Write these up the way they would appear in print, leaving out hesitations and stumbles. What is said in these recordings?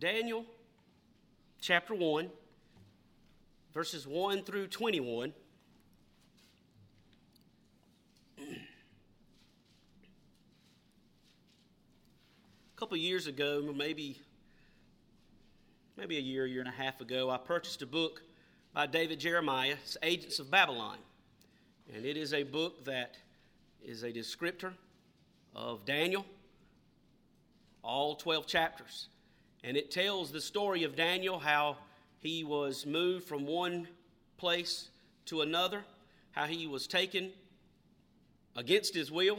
Daniel chapter 1, verses 1 through 21. A couple years ago, maybe a year and a half ago, I purchased a book by David Jeremiah, Agents of Babylon. And it is a book that is a descriptor of Daniel, all 12 chapters. And it tells the story of Daniel, how he was moved from one place to another, how he was taken against his will,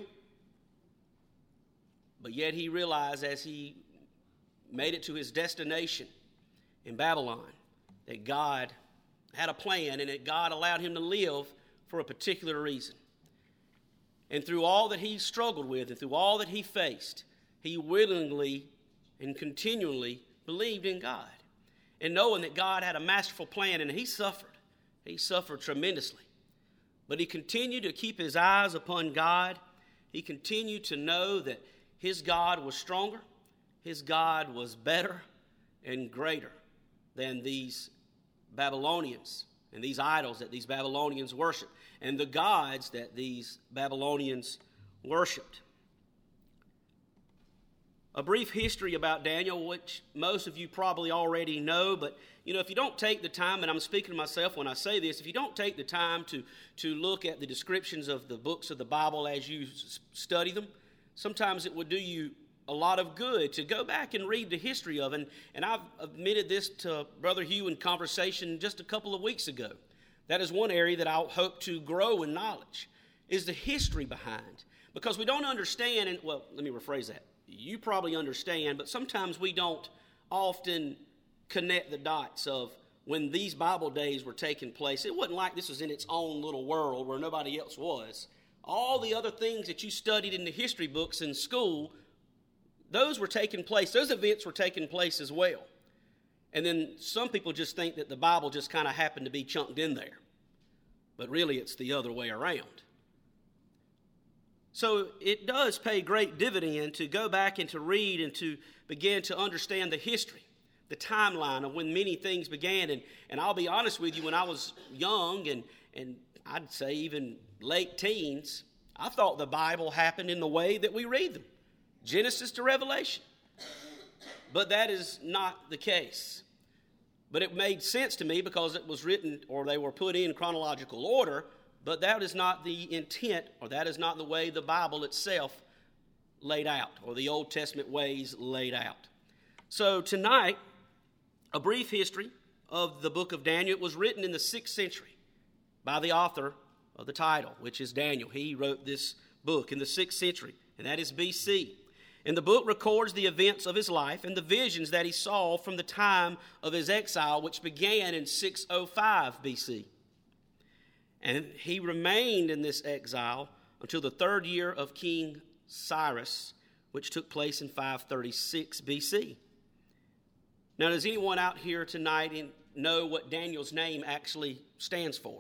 but yet he realized as he made it to his destination in Babylon that God had a plan and that God allowed him to live for a particular reason. And through all that he struggled with and through all that he faced, he willingly and continually believed in God. And knowing that God had a masterful plan, and he suffered. He suffered tremendously. But he continued to keep his eyes upon God. He continued to know that his God was stronger, his God was better and greater than these Babylonians and these idols that these Babylonians worshiped and the gods that these Babylonians worshipped. A brief history about Daniel, which most of you probably already know, but if you don't take the time, and I'm speaking to myself when I say this, if you don't take the time to look at the descriptions of the books of the Bible as you study them, sometimes it would do you a lot of good to go back and read the history of it. And I've admitted this to Brother Hugh in conversation just a couple of weeks ago. That is one area that I hope to grow in knowledge, is the history behind. Because we don't understand, and well, let me rephrase that. You probably understand, but sometimes we don't often connect the dots of when these Bible days were taking place. It wasn't like this was in its own little world where nobody else was. All the other things that you studied in the history books in school, those were taking place. Those events were taking place as well. And then some people just think that the Bible just kind of happened to be chunked in there. But really it's the other way around. So it does pay great dividend to go back and to read and to begin to understand the history, the timeline of when many things began. And I'll be honest with you, when I was young and I'd say even late teens, I thought the Bible happened in the way that we read them, Genesis to Revelation. But that is not the case. But it made sense to me because it was written, or they were put in chronological order. But that is not the intent, or that is not the way the Bible itself laid out, or the Old Testament ways laid out. So tonight, a brief history of the book of Daniel. It was written in the 6th century by the author of the title, which is Daniel. He wrote this book in the 6th century, and that is BC. And the book records the events of his life and the visions that he saw from the time of his exile, which began in 605 BC. And he remained in this exile until the 3rd year of King Cyrus, which took place in 536 BC. Now, does anyone out here tonight know what Daniel's name actually stands for?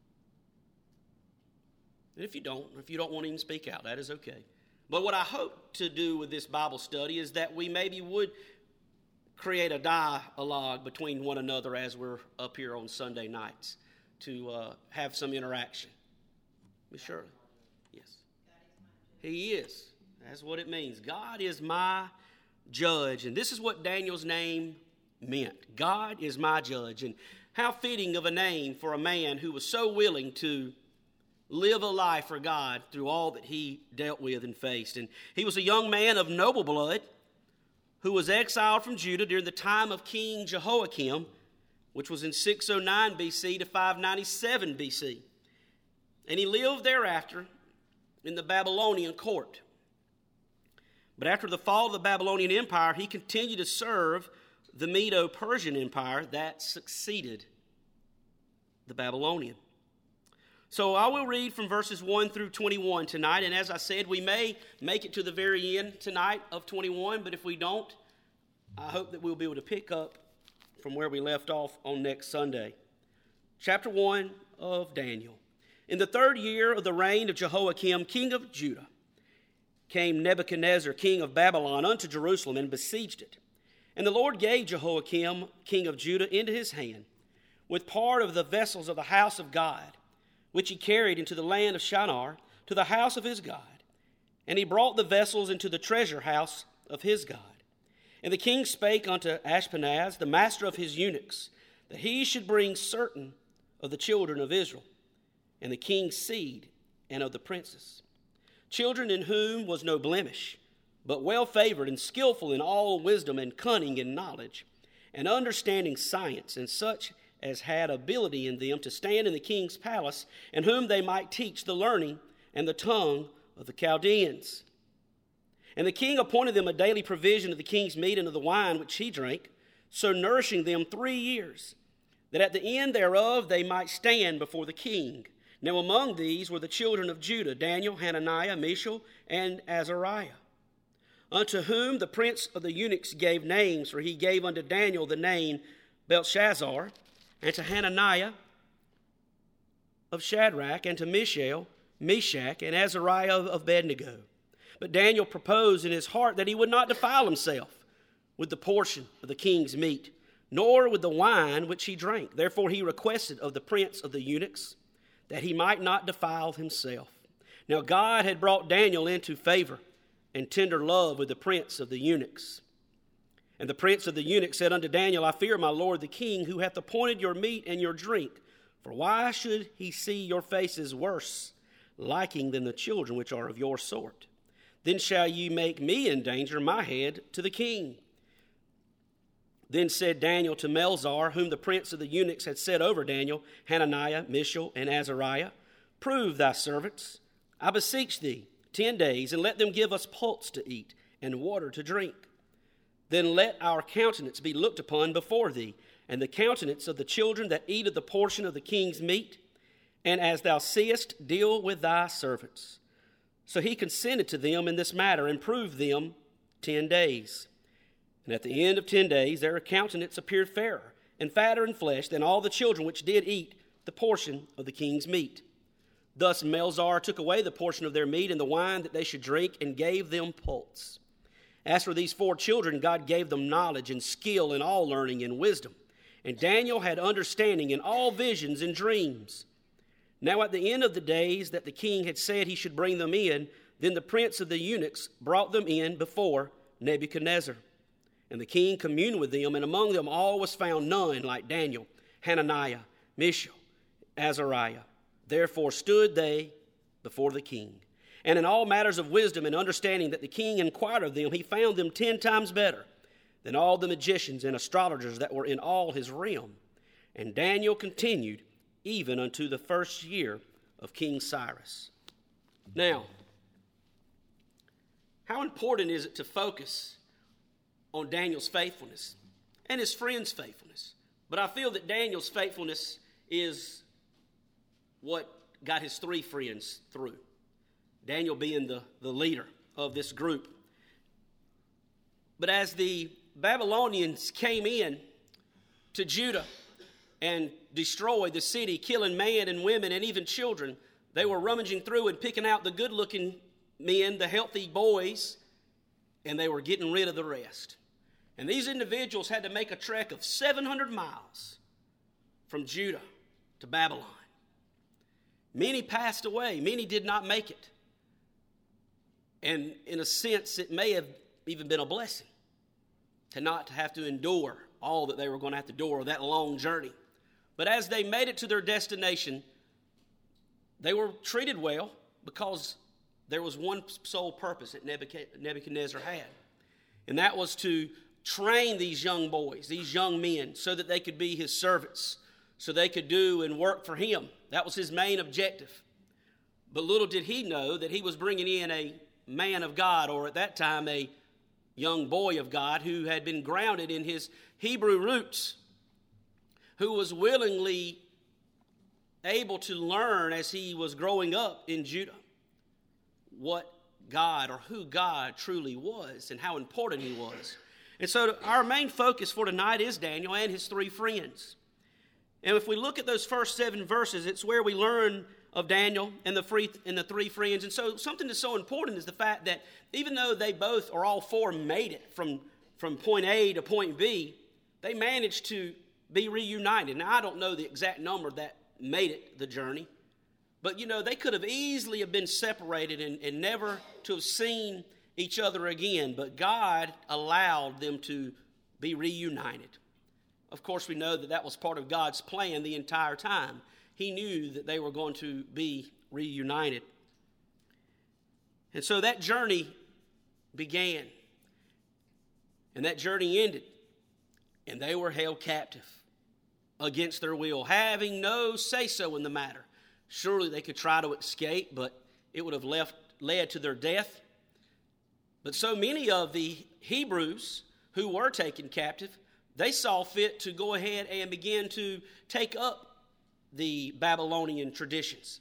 And if you don't want to even speak out, that is okay. But what I hope to do with this Bible study is that we maybe would create a dialogue between one another as we're up here on Sunday nights, to have some interaction. Miss Shirley? Yes. He is. That's what it means. God is my judge. And this is what Daniel's name meant. God is my judge. And how fitting of a name for a man who was so willing to live a life for God through all that he dealt with and faced. And he was a young man of noble blood who was exiled from Judah during the time of King Jehoiakim, which was in 609 BC to 597 BC. And he lived thereafter in the Babylonian court. But after the fall of the Babylonian Empire, he continued to serve the Medo-Persian Empire that succeeded the Babylonian. So I will read from verses 1 through 21 tonight. And as I said, we may make it to the very end tonight of 21. But if we don't, I hope that we'll be able to pick up from where we left off on next Sunday. Chapter 1 of Daniel. In the 3rd year of the reign of Jehoiakim, king of Judah, came Nebuchadnezzar, king of Babylon, unto Jerusalem and besieged it. And the Lord gave Jehoiakim, king of Judah, into his hand, with part of the vessels of the house of God, which he carried into the land of Shinar, to the house of his God. And he brought the vessels into the treasure house of his God. And the king spake unto Ashpenaz, the master of his eunuchs, that he should bring certain of the children of Israel, and the king's seed, and of the princes, children in whom was no blemish, but well favored and skillful in all wisdom and cunning and knowledge, and understanding science, and such as had ability in them to stand in the king's palace, and whom they might teach the learning and the tongue of the Chaldeans. And the king appointed them a daily provision of the king's meat and of the wine which he drank, so nourishing them 3 years, that at the end thereof they might stand before the king. Now among these were the children of Judah, Daniel, Hananiah, Mishael, and Azariah, unto whom the prince of the eunuchs gave names, for he gave unto Daniel the name Belshazzar, and to Hananiah of Shadrach, and to Mishael, Meshach, and Azariah of Abednego. But Daniel proposed in his heart that he would not defile himself with the portion of the king's meat, nor with the wine which he drank. Therefore he requested of the prince of the eunuchs that he might not defile himself. Now God had brought Daniel into favor and tender love with the prince of the eunuchs. And the prince of the eunuchs said unto Daniel, I fear my lord the king, who hath appointed your meat and your drink. For why should he see your faces worse liking than the children which are of your sort? Then shall ye make me endanger my head to the king. Then said Daniel to Melzar, whom the prince of the eunuchs had set over Daniel, Hananiah, Mishael, and Azariah, prove thy servants, I beseech thee, 10 days, and let them give us pulse to eat and water to drink. Then let our countenance be looked upon before thee, and the countenance of the children that eat of the portion of the king's meat, and as thou seest, deal with thy servants. So he consented to them in this matter, and proved them 10 days. And at the end of 10 days their countenance appeared fairer, and fatter in flesh than all the children which did eat the portion of the king's meat. Thus Melzar took away the portion of their meat and the wine that they should drink, and gave them pulse. As for these 4 children, God gave them knowledge and skill in all learning and wisdom. And Daniel had understanding in all visions and dreams. Now at the end of the days that the king had said he should bring them in, then the prince of the eunuchs brought them in before Nebuchadnezzar. And the king communed with them, and among them all was found none like Daniel, Hananiah, Mishael, Azariah. Therefore stood they before the king. And in all matters of wisdom and understanding that the king inquired of them, he found them 10 times better than all the magicians and astrologers that were in all his realm. And Daniel continued even unto the 1st year of King Cyrus. Now, how important is it to focus on Daniel's faithfulness and his friends' faithfulness? But I feel that Daniel's faithfulness is what got his 3 friends through. Daniel being the leader of this group. But as the Babylonians came in to Judah and destroyed the city, killing man and women and even children, they were rummaging through and picking out the good-looking men, the healthy boys, and they were getting rid of the rest. And these individuals had to make a trek of 700 miles from Judah to Babylon. Many passed away. Many did not make it. And in a sense, it may have even been a blessing to not have to endure all that they were going to have to endure, that long journey. But as they made it to their destination, they were treated well because there was one sole purpose that Nebuchadnezzar had. And that was to train these young boys, these young men, so that they could be his servants, so they could do and work for him. That was his main objective. But little did he know that he was bringing in a man of God, or at that time a young boy of God who had been grounded in his Hebrew roots, who was willingly able to learn as he was growing up in Judah what God, or who God truly was and how important he was. And so our main focus for tonight is Daniel and his 3 friends. And if we look at those first 7 verses, it's where we learn of Daniel and the 3 friends. And so something that's so important is the fact that even though they both or all 4 made it from from point A to point B, they managed to be reunited. Now, I don't know the exact number that made it the journey, but they could have easily have been separated and never to have seen each other again, but God allowed them to be reunited. Of course, we know that that was part of God's plan the entire time. He knew that they were going to be reunited. And so that journey began, and that journey ended, and they were held captive against their will, having no say-so in the matter. Surely they could try to escape, but it would have led to their death. But so many of the Hebrews who were taken captive, they saw fit to go ahead and begin to take up the Babylonian traditions.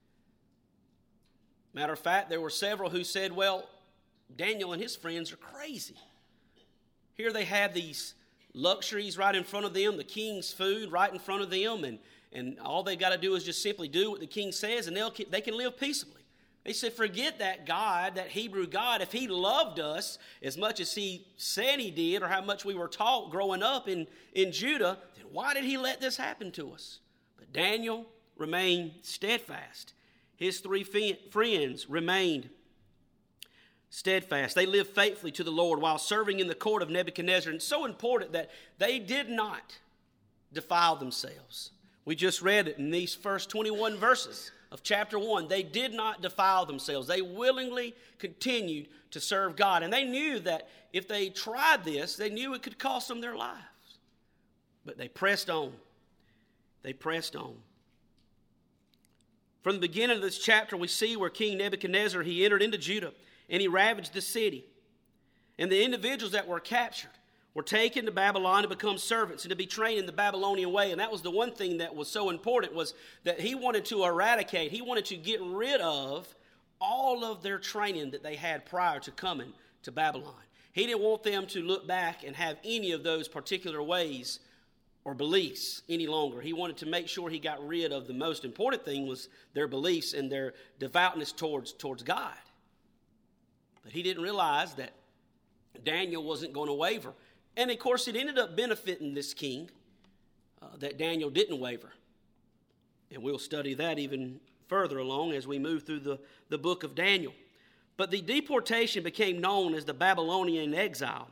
Matter of fact, there were several who said, well, Daniel and his friends are crazy. Here they have these luxuries right in front of them, the king's food right in front of them, and all they got to do is just simply do what the king says, and they can live peaceably. They said, forget that God, that Hebrew God. If he loved us as much as he said he did, or how much we were taught growing up in Judah, then why did he let this happen to us? But Daniel remained steadfast. His three friends remained steadfast. They lived faithfully to the Lord while serving in the court of Nebuchadnezzar. And it's so important that they did not defile themselves. We just read it in these first 21 verses of chapter 1. They did not defile themselves. They willingly continued to serve God. And they knew that if they tried this, they knew it could cost them their lives. But they pressed on. They pressed on. From the beginning of this chapter, we see where King Nebuchadnezzar, he entered into Judah and he ravaged the city. And the individuals that were captured were taken to Babylon to become servants and to be trained in the Babylonian way. And that was the one thing that was so important, was that he wanted to eradicate, he wanted to get rid of all of their training that they had prior to coming to Babylon. He didn't want them to look back and have any of those particular ways or beliefs any longer. He wanted to make sure he got rid of the most important thing, was their beliefs and their devoutness towards God. But he didn't realize that Daniel wasn't going to waver. And of course, it ended up benefiting this king that Daniel didn't waver. And we'll study that even further along as we move through the book of Daniel. But the deportation became known as the Babylonian exile.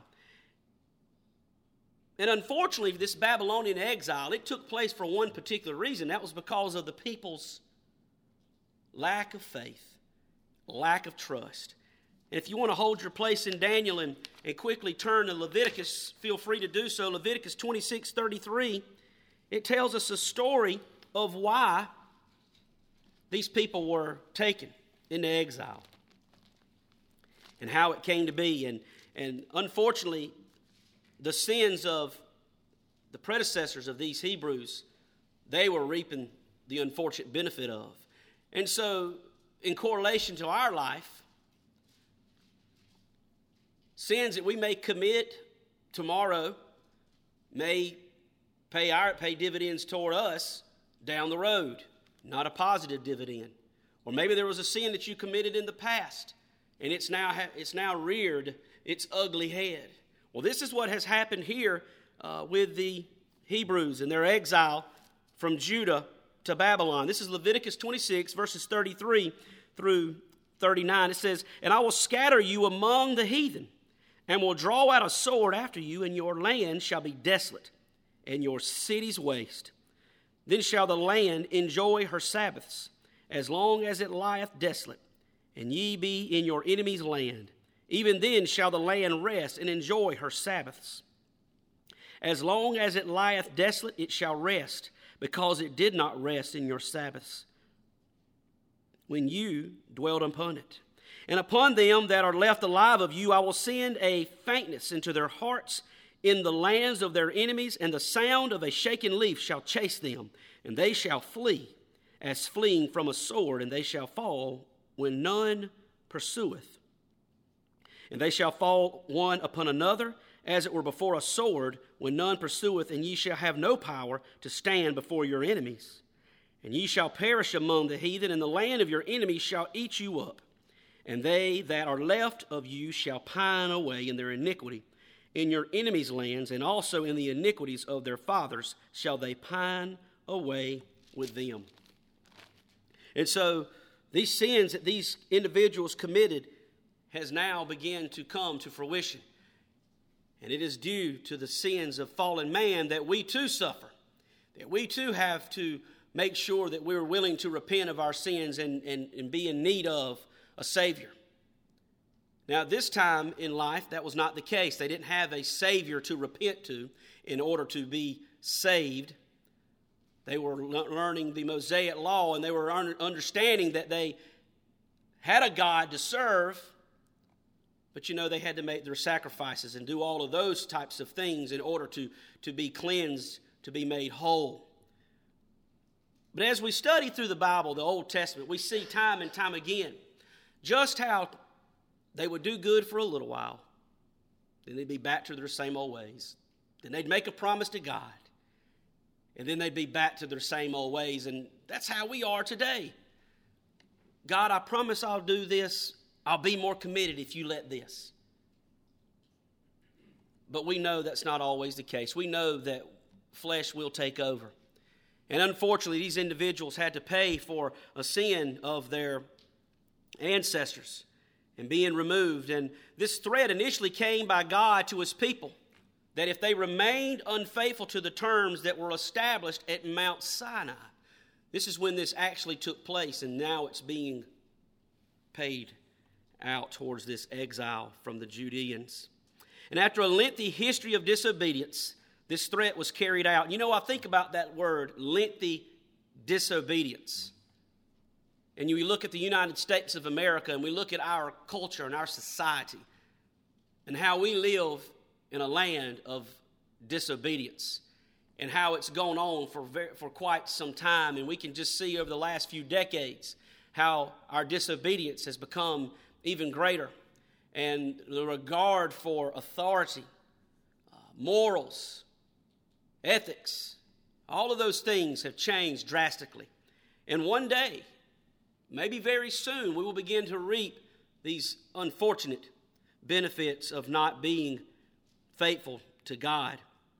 And unfortunately, this Babylonian exile, it took place for one particular reason. That was because of the people's lack of faith, lack of trust. And if you want to hold your place in Daniel and quickly turn to Leviticus, feel free to do so. Leviticus 26:33, it tells us a story of why these people were taken into exile and how it came to be. And unfortunately, the sins of the predecessors of these Hebrews, they were reaping the unfortunate benefit of. And so, in correlation to our life, sins that we may commit tomorrow may pay dividends toward us down the road, not a positive dividend. Or maybe there was a sin that you committed in the past, and it's now reared its ugly head. Well, this is what has happened here with the Hebrews and their exile from Judah to Babylon. This is Leviticus 26, verses 33 through 39. It says, "And I will scatter you among the heathen, and will draw out a sword after you, and your land shall be desolate, and your cities waste. Then shall the land enjoy her Sabbaths, as long as it lieth desolate, and ye be in your enemy's land. Even then shall the land rest and enjoy her Sabbaths. As long as it lieth desolate, it shall rest, because it did not rest in your Sabbaths, when you dwelled upon it. And upon them that are left alive of you I will send a faintness into their hearts in the lands of their enemies, and the sound of a shaken leaf shall chase them, and they shall flee as fleeing from a sword, and they shall fall when none pursueth. And they shall fall one upon another, as it were before a sword, when none pursueth, and ye shall have no power to stand before your enemies. And ye shall perish among the heathen, and the land of your enemies shall eat you up. And they that are left of you shall pine away in their iniquity, in your enemies' lands, and also in the iniquities of their fathers shall they pine away with them. And so these sins that these individuals committed has now begun to come to fruition. And it is due to the sins of fallen man that we too suffer, that we too have to make sure that we're willing to repent of our sins and be in need of a Savior. Now, this time in life, that was not the case. They didn't have a Savior to repent to in order to be saved. They were learning the Mosaic law, and they were understanding that they had a God to serve, but they had to make their sacrifices and do all of those types of things in order to be cleansed, to be made whole. But as we study through the Bible, the Old Testament, we see time and time again just how they would do good for a little while. Then they'd be back to their same old ways. Then they'd make a promise to God. And then they'd be back to their same old ways. And that's how we are today. God, I promise I'll do this. I'll be more committed if you let this. But we know that's not always the case. We know that flesh will take over. And unfortunately, these individuals had to pay for a sin of their ancestors and being removed. And this threat initially came by God to his people, that if they remained unfaithful to the terms that were established at Mount Sinai, this is when this actually took place, and now it's being paid out towards this exile from the Judeans. And after a lengthy history of disobedience, this threat was carried out. I think about that word, lengthy disobedience. And we look at the United States of America, and we look at our culture and our society and how we live in a land of disobedience and how it's gone on for quite some time. And we can just see over the last few decades how our disobedience has become even greater. And the regard for authority, morals, ethics, all of those things have changed drastically. And one day, maybe very soon, we will begin to reap these unfortunate benefits of not being faithful to God.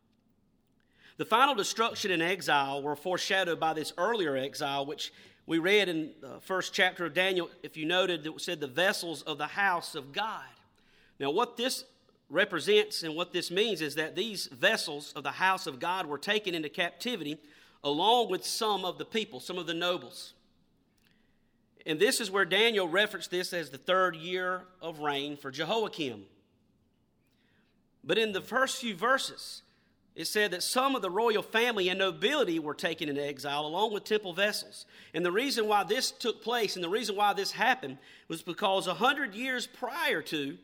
The final destruction and exile were foreshadowed by this earlier exile, which we read in the first chapter of Daniel. If you noted, it said the vessels of the house of God. Now, what this represents and what this means is that these vessels of the house of God were taken into captivity along with some of the people, some of the nobles. And this is where Daniel referenced this as the third year of reign for Jehoiakim. But in the first few verses, it said that some of the royal family and nobility were taken into exile along with temple vessels. And the reason why this took place and the reason why this happened was because 100 years prior to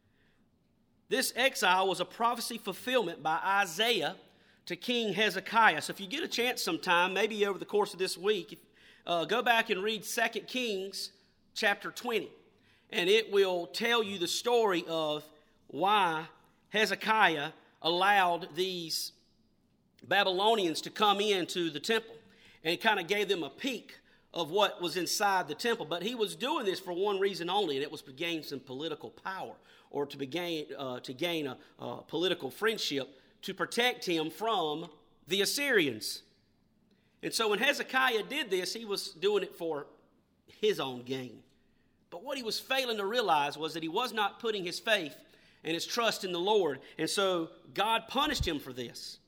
this exile was a prophecy fulfillment by Isaiah to King Hezekiah. So if you get a chance sometime, maybe over the course of this week, go back and read 2 Kings chapter 20. And it will tell you the story of why Hezekiah allowed these Babylonians to come into the temple, and it kind of gave them a peek of what was inside the temple. But he was doing this for one reason only, and it was to gain some political power, or to gain a political friendship to protect him from the Assyrians. And so when Hezekiah did this, he was doing it for his own gain. But what he was failing to realize was that he was not putting his faith and his trust in the Lord. And so God punished him for this.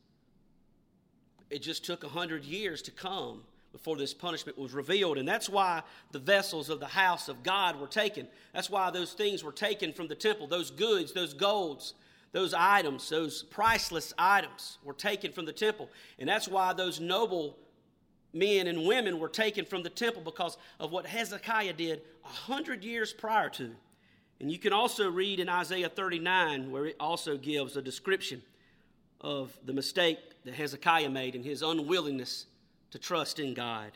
It just took 100 years to come before this punishment was revealed. And that's why the vessels of the house of God were taken. That's why those things were taken from the temple. Those goods, those golds, those items, those priceless items were taken from the temple. And that's why those noble men and women were taken from the temple, because of what Hezekiah did 100 years prior to. And you can also read in Isaiah 39, where it also gives a description of the mistake that Hezekiah made in his unwillingness to trust in God.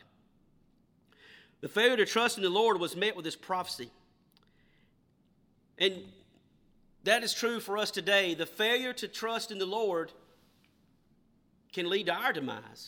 The failure to trust in the Lord was met with this prophecy. And that is true for us today. The failure to trust in the Lord can lead to our demise.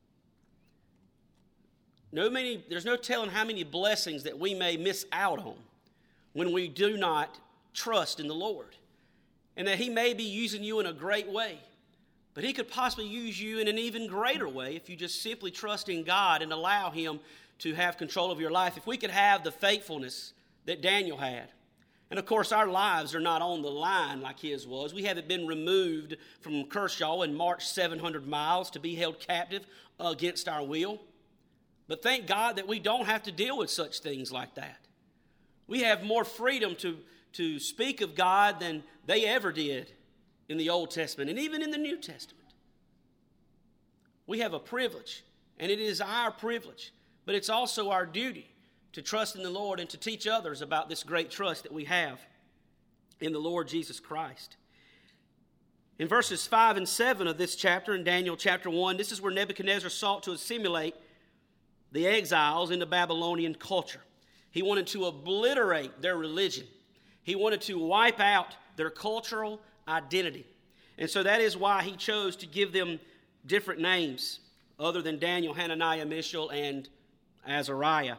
There's no telling how many blessings that we may miss out on when we do not trust in the Lord. and that he may be using you in a great way. But he could possibly use you in an even greater way if you just simply trust in God and allow him to have control of your life. If we could have the faithfulness that Daniel had. And of course, our lives are not on the line like his was. We haven't been removed from Kershaw and marched 700 miles to be held captive against our will. But thank God that we don't have to deal with such things like that. We have more freedom to speak of God than they ever did in the Old Testament and even in the New Testament. We have a privilege, and it is our privilege, but it's also our duty to trust in the Lord and to teach others about this great trust that we have in the Lord Jesus Christ. In verses 5 and 7 of this chapter, in Daniel chapter 1, this is where Nebuchadnezzar sought to assimilate the exiles into Babylonian culture. He wanted to obliterate their religion. He wanted to wipe out their cultural identity. And so that is why he chose to give them different names other than Daniel, Hananiah, Mishael, and Azariah.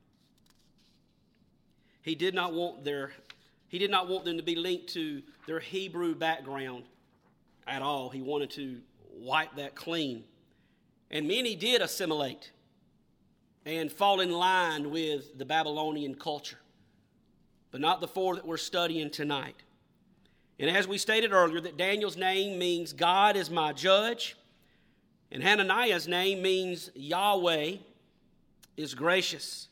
He did not want them to be linked to their Hebrew background at all. He wanted to wipe that clean. And many did assimilate and fall in line with the Babylonian culture, but not the four that we're studying tonight. And as we stated earlier, that Daniel's name means God is my judge, and Hananiah's name means Yahweh is gracious.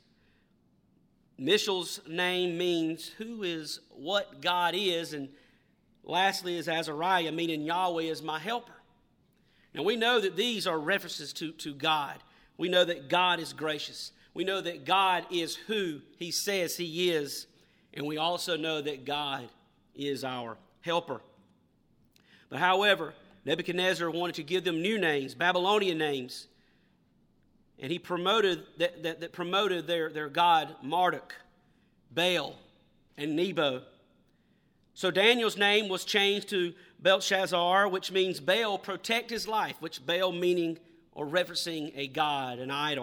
Mishael's name means who is what God is, and lastly is Azariah, meaning Yahweh is my helper. Now we know that these are references to God. We know that God is gracious. We know that God is who he says he is, and we also know that God is our helper. But however, Nebuchadnezzar wanted to give them new names, Babylonian names, and he promoted their god Marduk, Baal, and Nebo. So Daniel's name was changed to Belshazzar, which means Baal, protect his life, which Baal meaning or referencing a god, an idol.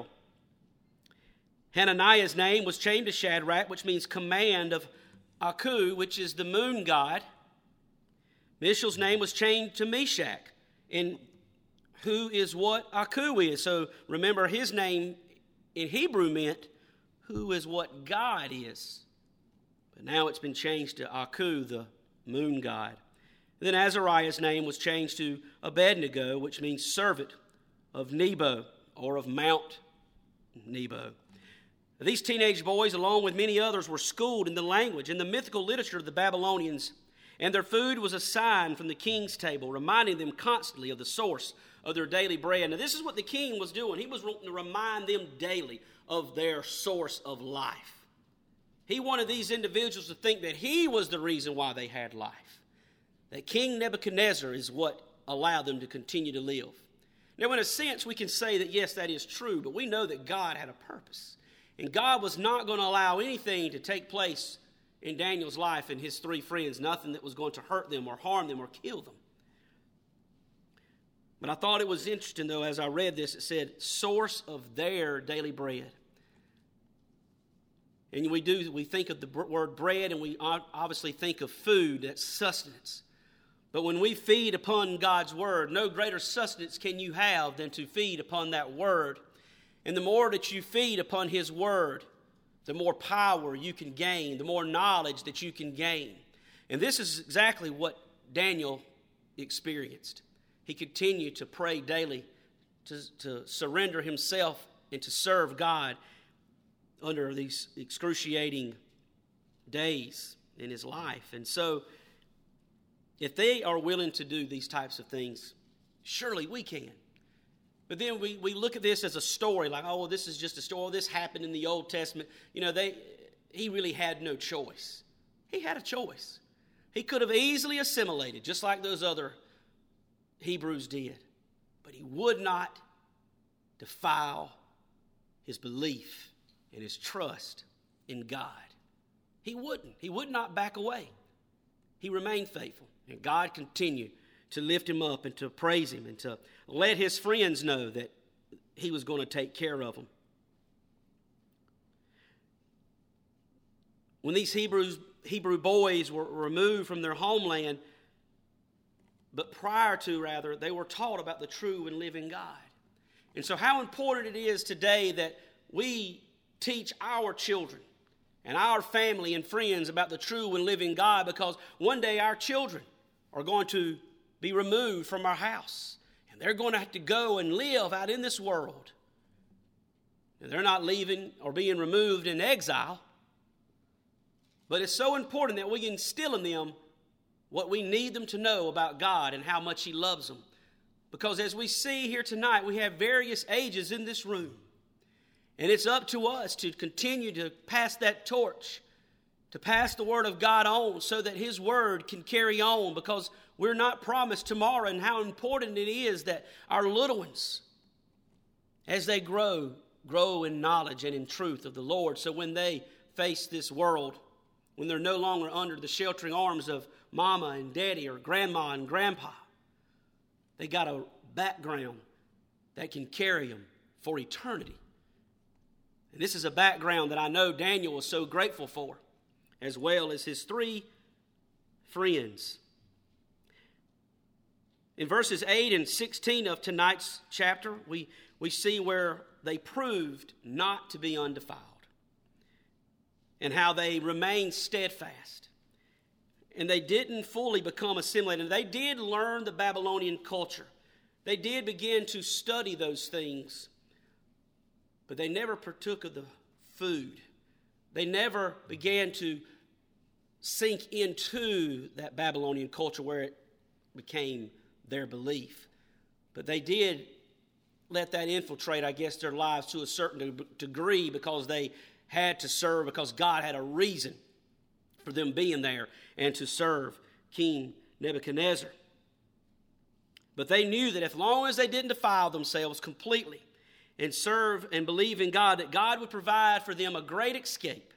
Hananiah's name was changed to Shadrach, which means command of Aku, which is the moon god. Mishael's name was changed to Meshach, and who is what Aku is. So remember, his name in Hebrew meant who is what God is. But now it's been changed to Aku, the moon god. And then Azariah's name was changed to Abednego, which means servant of Nebo, or of Mount Nebo. These teenage boys, along with many others, were schooled in the language and the mythical literature of the Babylonians, and their food was a sign from the king's table, reminding them constantly of the source of their daily bread. Now, this is what the king was doing. He was wanting to remind them daily of their source of life. He wanted these individuals to think that he was the reason why they had life, that King Nebuchadnezzar is what allowed them to continue to live. Now, in a sense, we can say that, yes, that is true, but we know that God had a purpose. And God was not going to allow anything to take place in Daniel's life and his three friends, nothing that was going to hurt them or harm them or kill them. But I thought it was interesting, though, as I read this, it said, source of their daily bread. And we think of the word bread, and we obviously think of food, that's sustenance. But when we feed upon God's word, no greater sustenance can you have than to feed upon that word. And the more that you feed upon his word, the more power you can gain, the more knowledge that you can gain. And this is exactly what Daniel experienced. He continued to pray daily, to surrender himself and to serve God under these excruciating days in his life. And so, if they are willing to do these types of things, surely we can. But then we look at this as a story, like, oh, well, this is just a story. This happened in the Old Testament. You know, he really had no choice. He had a choice. He could have easily assimilated, just like those other Hebrews did. But he would not defile his belief and his trust in God. He wouldn't. He would not back away. He remained faithful. And God continued to lift him up and to praise him and to let his friends know that he was going to take care of them. When these Hebrew boys were removed from their homeland, but prior to, rather, they were taught about the true and living God. And so how important it is today that we teach our children and our family and friends about the true and living God, because one day our children are going to be removed from our house, and they're going to have to go and live out in this world. And they're not leaving or being removed in exile, but it's so important that we instill in them what we need them to know about God and how much He loves them. Because as we see here tonight, we have various ages in this room. And it's up to us to continue to pass that torch, to pass the Word of God on so that His Word can carry on, because we're not promised tomorrow, and how important it is that our little ones, as they grow in knowledge and in truth of the Lord. So when they face this world, when they're no longer under the sheltering arms of mama and daddy or grandma and grandpa, they got a background that can carry them for eternity. And this is a background that I know Daniel was so grateful for, as well as his 3 friends. In verses 8 and 16 of tonight's chapter, we see where they proved not to be undefiled and how they remained steadfast. And they didn't fully become assimilated. They did learn the Babylonian culture. They did begin to study those things. But they never partook of the food. They never began to sink into that Babylonian culture where it became their belief. But they did let that infiltrate, I guess, their lives to a certain degree, because they had to serve, because God had a reason for them being there and to serve King Nebuchadnezzar. But they knew that as long as they didn't defile themselves completely and serve and believe in God, that God would provide for them a great escape.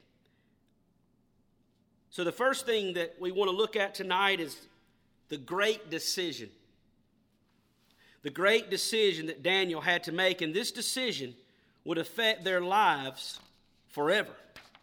So the first thing that we want to look at tonight is the great decision. The great decision that Daniel had to make, and this decision would affect their lives forever.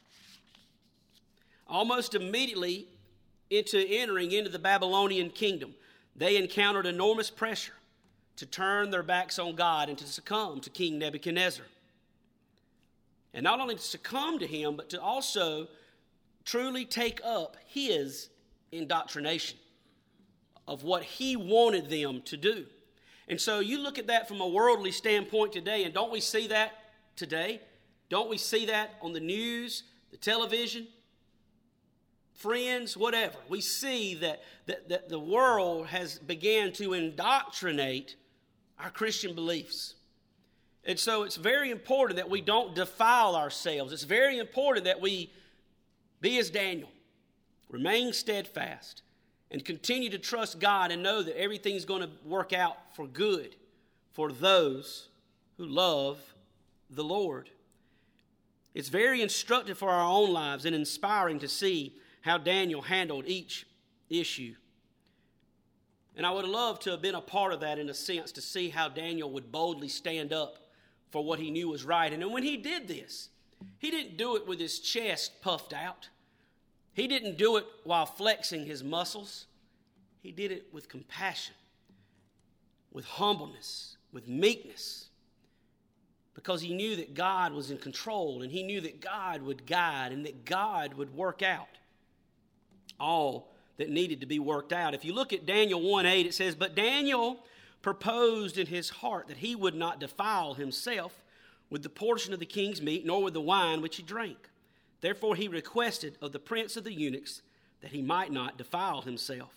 Almost immediately entering into the Babylonian kingdom, they encountered enormous pressure to turn their backs on God and to succumb to King Nebuchadnezzar. And not only to succumb to him, but to also truly take up his indoctrination of what he wanted them to do. And so you look at that from a worldly standpoint today, and don't we see that today? Don't we see that on the news, the television, friends, whatever? We see that the world has began to indoctrinate our Christian beliefs. And so it's very important that we don't defile ourselves. It's very important that we be as Daniel, remain steadfast, and continue to trust God and know that everything's going to work out for good for those who love the Lord. It's very instructive for our own lives and inspiring to see how Daniel handled each issue. And I would have loved to have been a part of that, in a sense, to see how Daniel would boldly stand up for what he knew was right. And when he did this, he didn't do it with his chest puffed out. He didn't do it while flexing his muscles. He did it with compassion, with humbleness, with meekness, because he knew that God was in control, and he knew that God would guide and that God would work out all that needed to be worked out. If you look at Daniel 1:8, it says, "But Daniel proposed in his heart that he would not defile himself with the portion of the king's meat, nor with the wine which he drank. Therefore he requested of the prince of the eunuchs that he might not defile himself."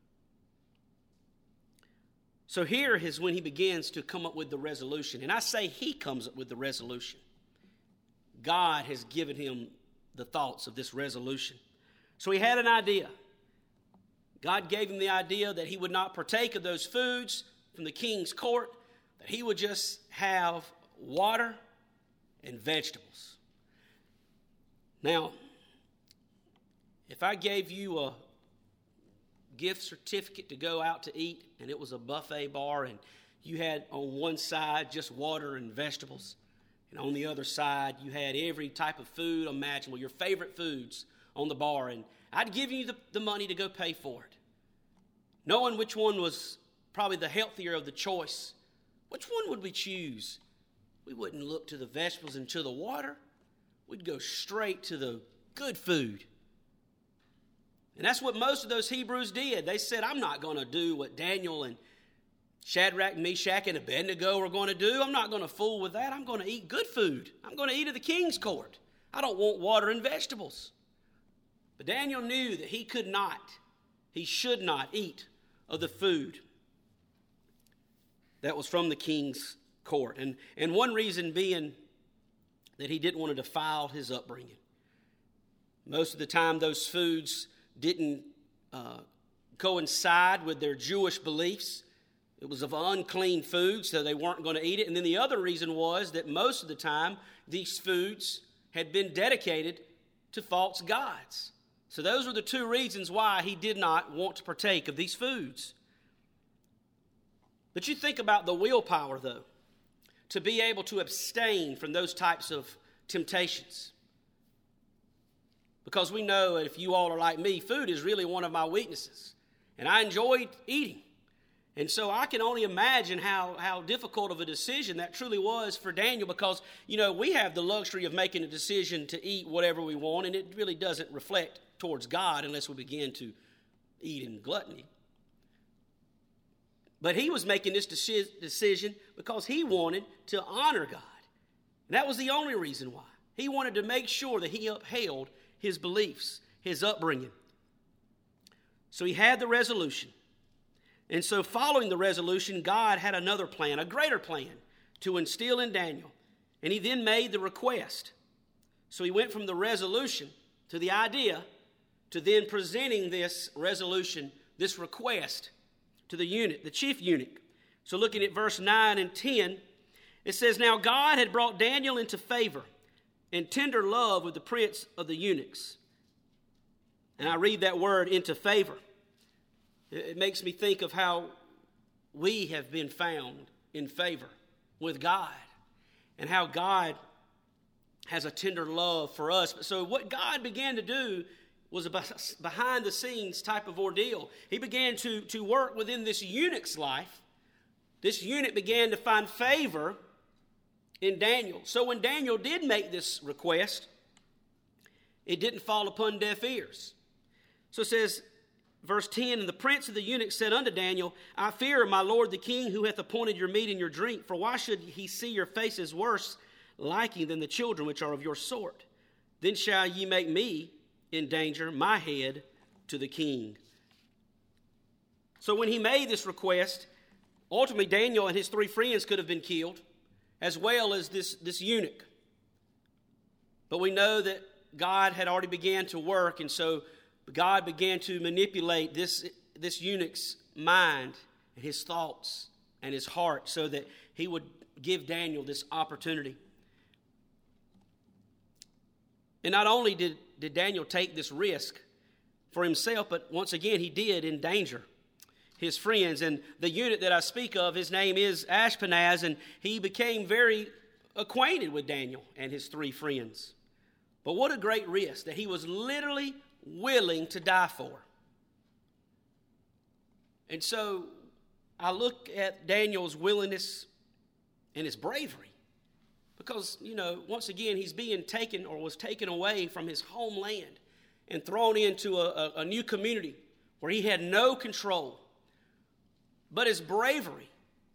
So here is when he begins to come up with the resolution. And I say he comes up with the resolution. God has given him the thoughts of this resolution. So he had an idea. God gave him the idea that he would not partake of those foods from the king's court, that he would just have water and vegetables. Now, if I gave you a gift certificate to go out to eat, and it was a buffet bar, and you had on one side just water and vegetables, and on the other side you had every type of food imaginable, your favorite foods on the bar, and I'd give you the money to go pay for it. knowing which one was probably the healthier of the choice, which one would we choose? We wouldn't look to the vegetables and to the water. We'd go straight to the good food. And that's what most of those Hebrews did. They said, I'm not going to do what Daniel and Shadrach, Meshach, and Abednego are going to do. I'm not going to fool with that. I'm going to eat good food. I'm going to eat at the king's court. I don't want water and vegetables. But Daniel knew that he should not eat of the food that was from the king's court. And one reason being that he didn't want to defile his upbringing. Most of the time, those foods didn't coincide with their Jewish beliefs. It was of unclean food, so they weren't going to eat it. And then the other reason was that most of the time, these foods had been dedicated to false gods. So those were the two reasons why he did not want to partake of these foods. But you think about the willpower, though, to be able to abstain from those types of temptations. Because we know that if you all are like me, food is really one of my weaknesses. And I enjoy eating. And so I can only imagine how difficult of a decision that truly was for Daniel, because, we have the luxury of making a decision to eat whatever we want, and it really doesn't reflect towards God unless we begin to eat in gluttony. But he was making this decision because he wanted to honor God. And that was the only reason why. He wanted to make sure that he upheld his beliefs, his upbringing. So he had the resolution. And so following the resolution, God had another plan, a greater plan, to instill in Daniel. And he then made the request. So he went from the resolution to the idea to then presenting this resolution, this request, to the eunuch, the chief eunuch. So looking at verse 9 and 10, it says, Now God had brought Daniel into favor and tender love with the prince of the eunuchs. And I read that word, into favor. It makes me think of how we have been found in favor with God and how God has a tender love for us. So what God began to do was a behind-the-scenes type of ordeal. He began to work within this eunuch's life. This eunuch began to find favor in Daniel. So when Daniel did make this request, it didn't fall upon deaf ears. So it says, verse 10, And the prince of the eunuchs said unto Daniel, I fear my lord the king, who hath appointed your meat and your drink. For why should he see your faces worse liking than the children which are of your sort? Then shall ye make me in danger, my head, to the king. So when he made this request, ultimately Daniel and his 3 friends could have been killed, as well as this eunuch. But we know that God had already began to work, and so God began to manipulate this eunuch's mind and his thoughts and his heart so that he would give Daniel this opportunity. And not only did Daniel take this risk for himself, but once again he did endanger his friends. And the eunuch that I speak of, his name is Ashpenaz, and he became very acquainted with Daniel and his 3 friends. But what a great risk that he was literally willing to die for. And so I look at Daniel's willingness and his bravery. Because, once again, he's being taken or was taken away from his homeland and thrown into a new community where he had no control. But his bravery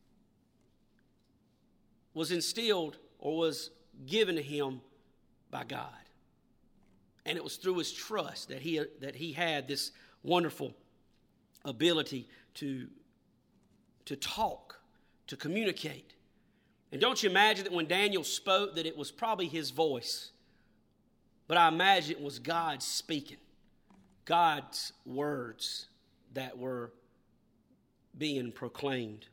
was instilled or was given to him by God. And it was through his trust that he had this wonderful ability to talk, to communicate. And don't you imagine that when Daniel spoke that it was probably his voice, but I imagine it was God speaking, God's words that were being proclaimed.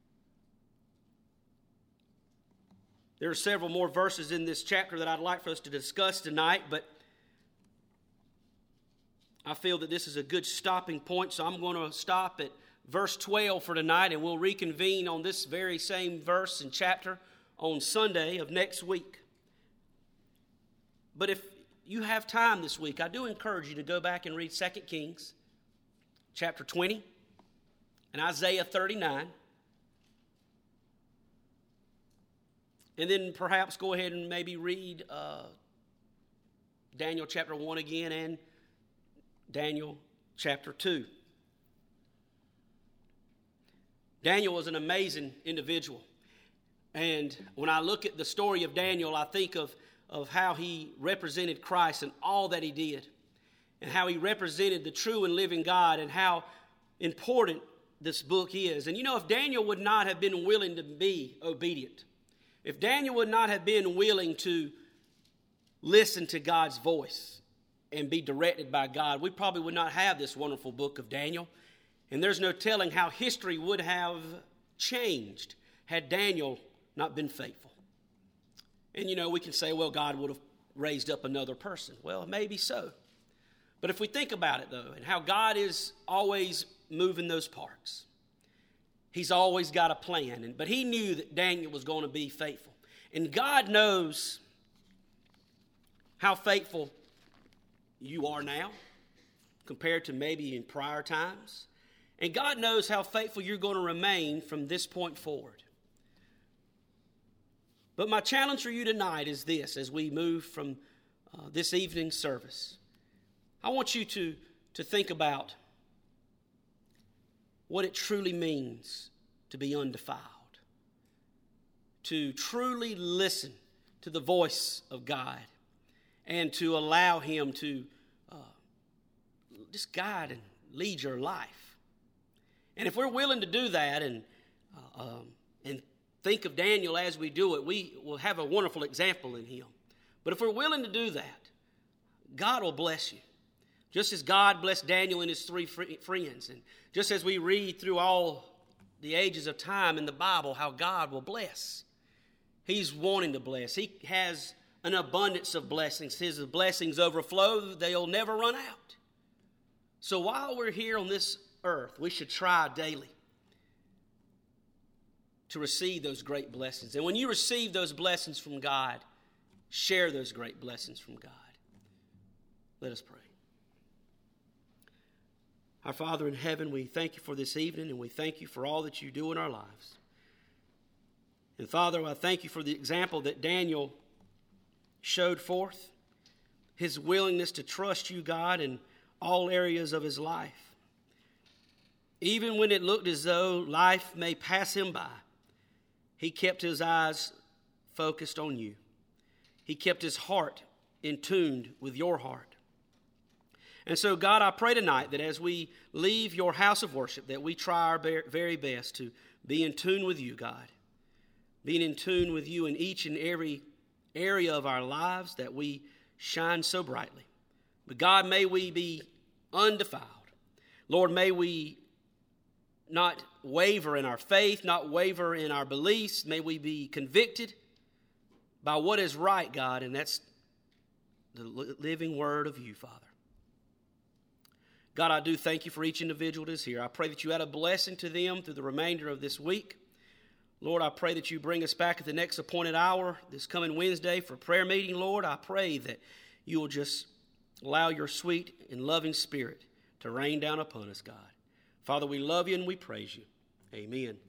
There are several more verses in this chapter that I'd like for us to discuss tonight, but I feel that this is a good stopping point, so I'm going to stop at verse 12 for tonight, and we'll reconvene on this very same verse and chapter on Sunday of next week. But if you have time this week, I do encourage you to go back and read 2 Kings chapter 20. and Isaiah 39. And then perhaps go ahead and maybe read Daniel chapter 1 again and Daniel chapter 2. Daniel was an amazing individual. And when I look at the story of Daniel, I think of how he represented Christ and all that he did, and how he represented the true and living God, and how important this book is. And you know, if Daniel would not have been willing to be obedient, if Daniel would not have been willing to listen to God's voice and be directed by God, we probably would not have this wonderful book of Daniel. And there's no telling how history would have changed had Daniel not been faithful. And you know, we can say, well, God would have raised up another person. Well, maybe so. But if we think about it, though, and how God is always moving those parts, He's always got a plan. But He knew that Daniel was going to be faithful. And God knows how faithful you are now compared to maybe in prior times. And God knows how faithful you're going to remain from this point forward. But my challenge for you tonight is this, as we move from this evening's service. I want you to think about what it truly means to be undefiled, to truly listen to the voice of God, and to allow Him to just guide and lead your life. And if we're willing to do that and think of Daniel as we do it, we will have a wonderful example in him. But if we're willing to do that, God will bless you. Just as God blessed Daniel and his three friends, and just as we read through all the ages of time in the Bible how God will bless. He's wanting to bless. He has an abundance of blessings. His blessings overflow. They'll never run out. So while we're here on this earth, we should try daily to receive those great blessings. And when you receive those blessings from God, share those great blessings from God. Let us pray. Our Father in heaven, we thank you for this evening, and we thank you for all that you do in our lives. And Father, I thank you for the example that Daniel showed forth, his willingness to trust you, God, in all areas of his life. Even when it looked as though life may pass him by, he kept his eyes focused on you. He kept his heart in tune with your heart. And so, God, I pray tonight that as we leave your house of worship, that we try our very best to be in tune with you, God. Being in tune with you in each and every area of our lives, that we shine so brightly. But God, may we be undefiled. Lord, may we not waver in our faith, not waver in our beliefs. May we be convicted by what is right, God, and that's the living word of you, Father. God, I do thank you for each individual that is here. I pray that you add a blessing to them through the remainder of this week. Lord, I pray that you bring us back at the next appointed hour this coming Wednesday for a prayer meeting. Lord, I pray that you will just allow your sweet and loving spirit to rain down upon us, God. Father, we love you and we praise you. Amen.